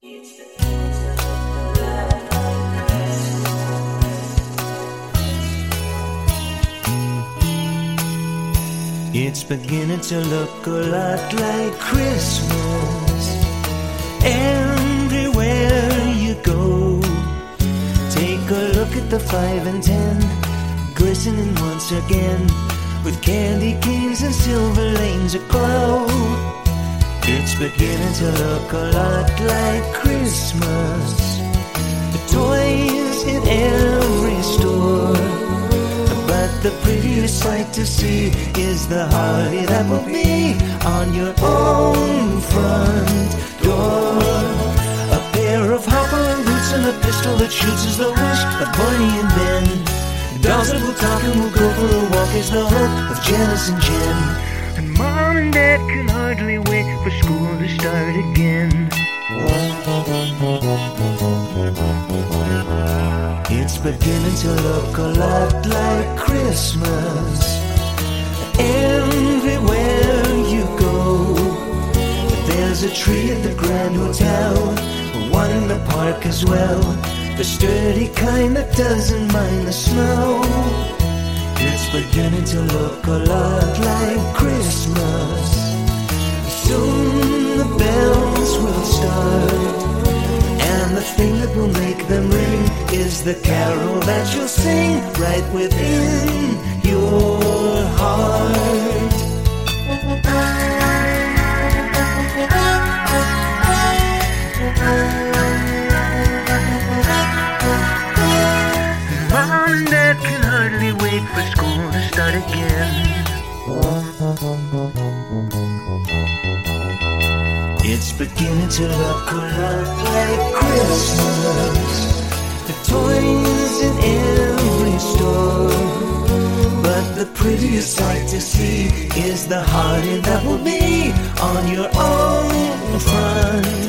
It's beginning to look a lot like Christmas everywhere you go. Take a look at the 5 and 10, glistening once again with candy canes and silver lanes aglow. It's beginning to look a lot like Christmas. The toys in every store, but the prettiest sight to see is the holly that will be on your own front door. A pair of hop-on boots and a pistol that shoots is the wish of Barney and Ben. Dolls that will talk and will go for a walk is the hope of Janice and Jen. And Mom and Dad can hardly wait for school to start again. It's beginning to look a lot like Christmas everywhere you go. There's a tree at the Grand Hotel, one in the park as well, the sturdy kind that doesn't mind the snow. It's beginning to look a lot like Christmas. Soon the bells will start, and the thing that will make them ring is the carol that you'll sing right within your heart. Mom and Dad can hardly wait for school to start again. It's beginning to look a lot like Christmas. The toys in every store, but the prettiest sight to see is the holly that will be on your own front